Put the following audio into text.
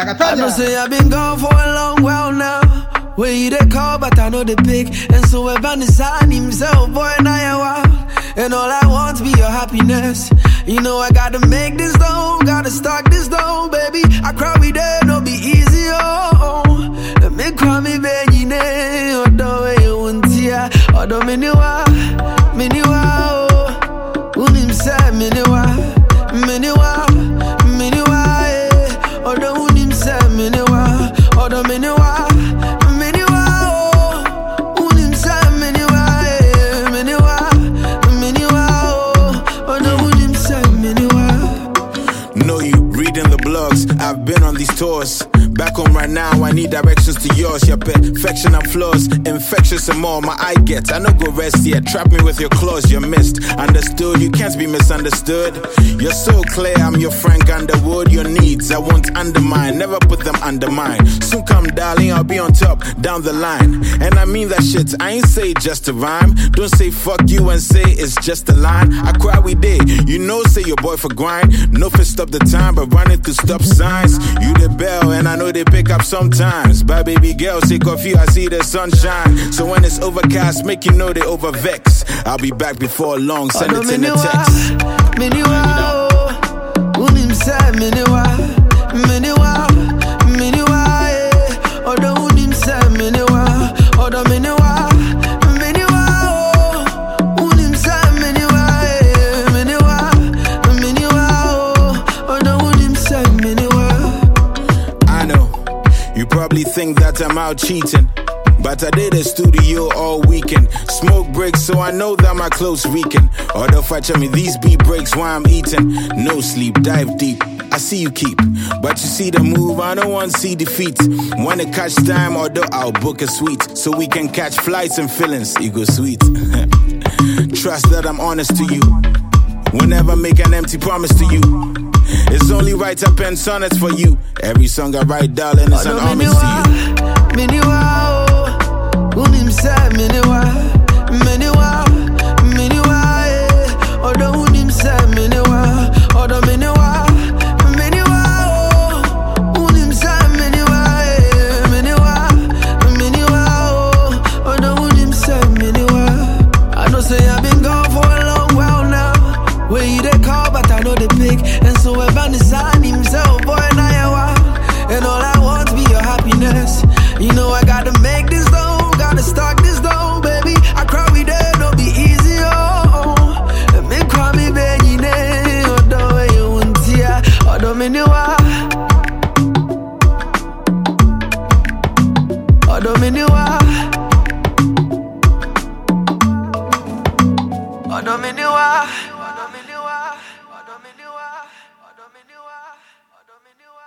I know say I've been gone for a long while now. Where you they call, but I know they pick. And so if I decide himself, boy, now you're wild. And all I want be your happiness. You know I gotta make this dough, gotta stock this dough, baby. I cry we there, no be easy, oh. Let me cry me, baby, oh, do you want to, oh, do miniwa, oh. Unim say miniwa, eh. Oh, do unim say miniwa, oh, do miniwa. I've been on these tours. Back home right now, I need directions to yours. Your perfection and flaws, infectious and more. My eye gets, I no go rest yet. Trap me with your claws, you're missed. Understood, you can't be misunderstood. You're so clear, I'm your Frank Underwood. Your needs, I won't undermine. Never put them under mine. Soon come, darling, I'll be on top, down the line. And I mean that shit, I ain't say just a rhyme. Don't say fuck you and say it's just a line. I cry we did, you know, say your boy for grind. No fit stop the time, but running to stop signs. You the bell, and I know they pick up sometimes. Bye baby girl, sick of you, I see the sunshine. So when it's overcast, make you know they overvex. I'll be back before long, send it in a text. You probably think that I'm out cheating, but I did a studio all weekend. Smoke breaks, so I know that my clothes reeking. Although fetch me these beat breaks while I'm eating. No sleep, dive deep, I see you keep. But you see the move, I don't want to see defeat. Wanna catch time, although I'll book a suite. So we can catch flights and feelings, ego sweet. Trust that I'm honest to you. Whenever make an empty promise to you. It's only right I pen sonnets for you. Every song I write, darling, is an homage to you. Unim say miniwa, eh. Odo unim say miniwa, odo miniwa, unim say miniwa, eh. Odo unim say miniwa. I know say I've been gone for a long while now. Where you they call, but I know they pick. And so if I decide himself, boy, now you're wild. And all I want be your happiness. You know I gotta make this dough, gotta stock this dough, baby. I cry we there, don't be easy, oh. Let me cry me, baby, oh, do you want to, oh, do miniwa, oh, do miniwa, oh, do miniwa.